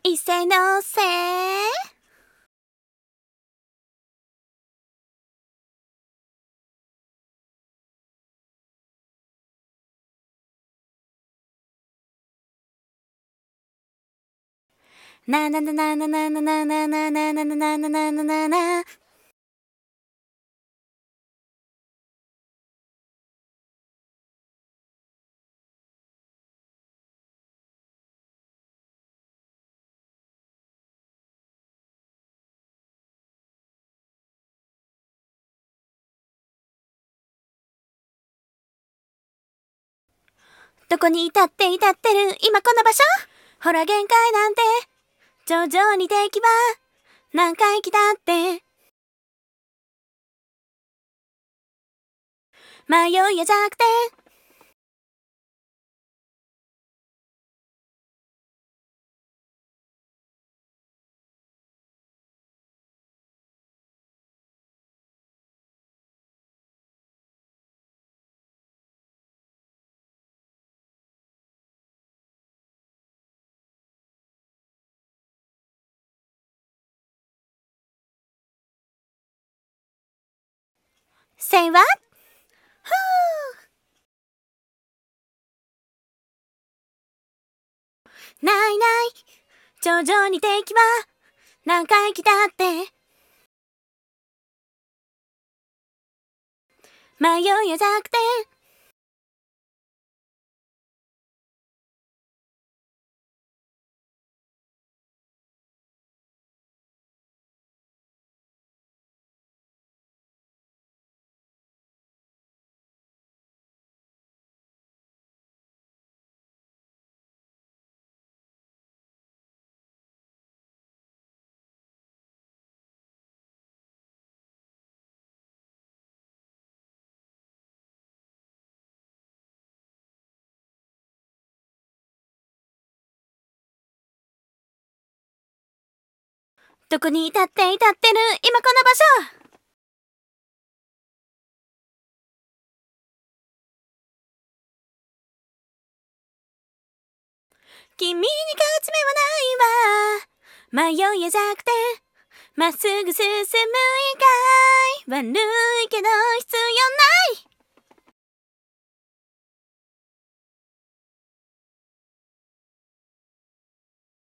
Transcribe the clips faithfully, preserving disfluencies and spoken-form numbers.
一斉のせい。ななななななななななななななななななな。どこにいたっていたってる今この場所。ほら限界なんて徐々にできば何回来たって迷いやじゃなくてSay what? ふぅないない徐々にできば何回来たって迷いやじゃなくてどこにいたっていたってる今この場所。君に勝ち目はないわ迷いやじゃなくてまっすぐ進む以外悪いけど必要ない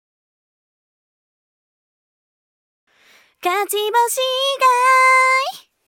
勝ち星以外